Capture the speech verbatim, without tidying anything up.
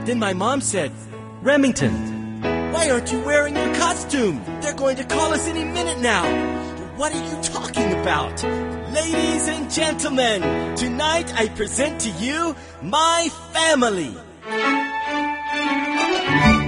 Then my mom said, "Remington, why aren't you wearing your costume? They're going to call us any minute now." "What are you talking about?" "Ladies and gentlemen, tonight I present to you my family."